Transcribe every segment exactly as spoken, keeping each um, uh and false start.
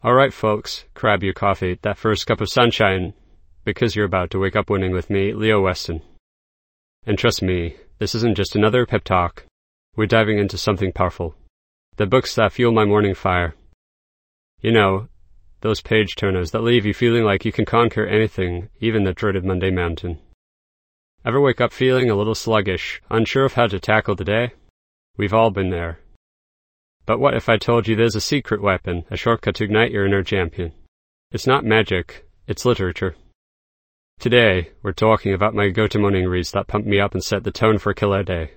All right, folks, grab your coffee, that first cup of sunshine, because you're about to wake up winning with me, Leo Weston. And trust me, this isn't just another pep talk. We're diving into something powerful. The books that fuel my morning fire. You know, those page turners that leave you feeling like you can conquer anything, even the dreaded Monday mountain. Ever wake up feeling a little sluggish, unsure of how to tackle the day? We've all been there. But what if I told you there's a secret weapon, a shortcut to ignite your inner champion? It's not magic, it's literature. Today, we're talking about my go-to morning reads that pump me up and set the tone for a killer day.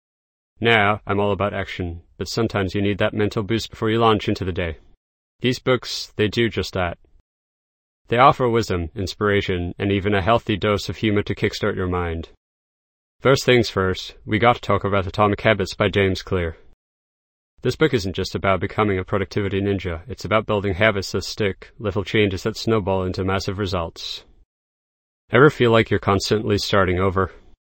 Now, I'm all about action, but sometimes you need that mental boost before you launch into the day. These books, they do just that. They offer wisdom, inspiration, and even a healthy dose of humor to kickstart your mind. First things first, we got to talk about Atomic Habits by James Clear. This book isn't just about becoming a productivity ninja, it's about building habits that stick, little changes that snowball into massive results. Ever feel like you're constantly starting over?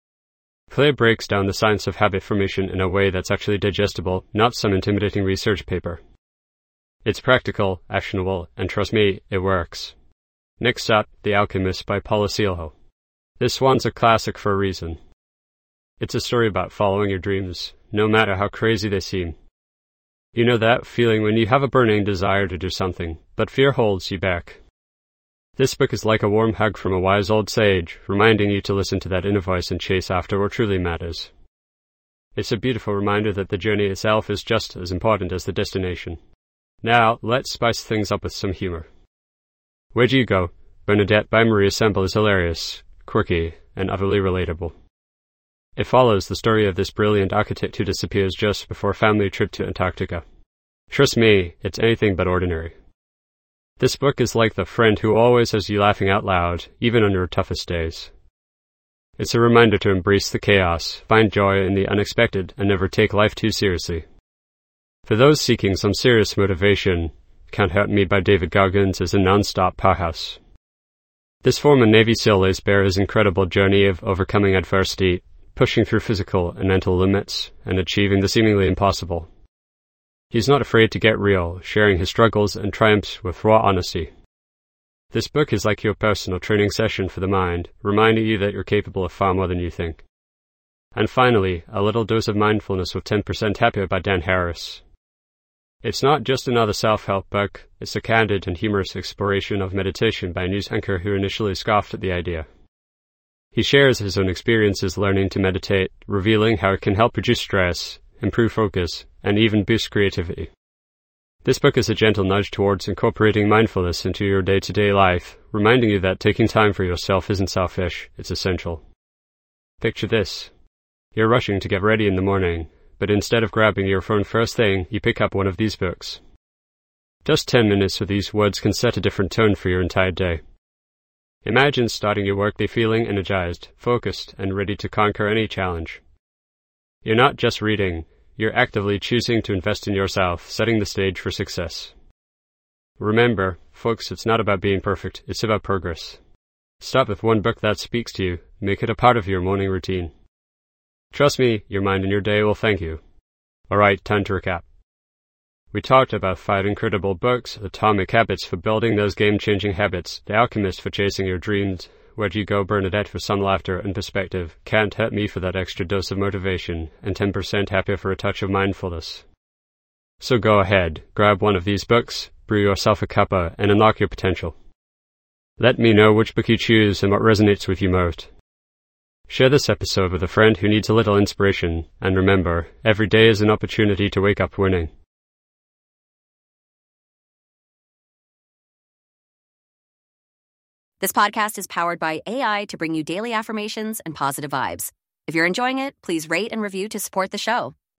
Clear breaks down the science of habit formation in a way that's actually digestible, not some intimidating research paper. It's practical, actionable, and trust me, it works. Next up, The Alchemist by Paulo Coelho. This one's a classic for a reason. It's a story about following your dreams, no matter how crazy they seem. You know that feeling when you have a burning desire to do something, but fear holds you back. This book is like a warm hug from a wise old sage, reminding you to listen to that inner voice and chase after what truly matters. It's a beautiful reminder that the journey itself is just as important as the destination. Now, let's spice things up with some humor. Where Do You Go? Bernadette by Maria Semple is hilarious, quirky, and utterly relatable. It follows the story of this brilliant architect who disappears just before a family trip to Antarctica. Trust me, it's anything but ordinary. This book is like the friend who always has you laughing out loud, even on your toughest days. It's a reminder to embrace the chaos, find joy in the unexpected, and never take life too seriously. For those seeking some serious motivation, Can't Hurt Me by David Goggins is a non-stop powerhouse. This former Navy SEAL lays bare his incredible journey of overcoming adversity, pushing through physical and mental limits, and achieving the seemingly impossible. He's not afraid to get real, sharing his struggles and triumphs with raw honesty. This book is like your personal training session for the mind, reminding you that you're capable of far more than you think. And finally, A Little Dose of Mindfulness with ten percent Happier by Dan Harris. It's not just another self-help book, it's a candid and humorous exploration of meditation by a news anchor who initially scoffed at the idea. He shares his own experiences learning to meditate, revealing how it can help reduce stress, improve focus, and even boost creativity. This book is a gentle nudge towards incorporating mindfulness into your day-to-day life, reminding you that taking time for yourself isn't selfish, it's essential. Picture this. You're rushing to get ready in the morning, but instead of grabbing your phone first thing, you pick up one of these books. Just ten minutes with these words can set a different tone for your entire day. Imagine starting your workday feeling energized, focused, and ready to conquer any challenge. You're not just reading, you're actively choosing to invest in yourself, setting the stage for success. Remember, folks, it's not about being perfect, it's about progress. Start with one book that speaks to you, make it a part of your morning routine. Trust me, your mind and your day will thank you. Alright, time to recap. We talked about five incredible books: Atomic Habits for building those game-changing habits, The Alchemist for chasing your dreams, Where Do You Go, Bernadette for some laughter and perspective, Can't Hurt Me for that extra dose of motivation, and ten percent Happier for a touch of mindfulness. So go ahead, grab one of these books, brew yourself a cuppa, and unlock your potential. Let me know which book you choose and what resonates with you most. Share this episode with a friend who needs a little inspiration, and remember, every day is an opportunity to wake up winning. This podcast is powered by A I to bring you daily affirmations and positive vibes. If you're enjoying it, please rate and review to support the show.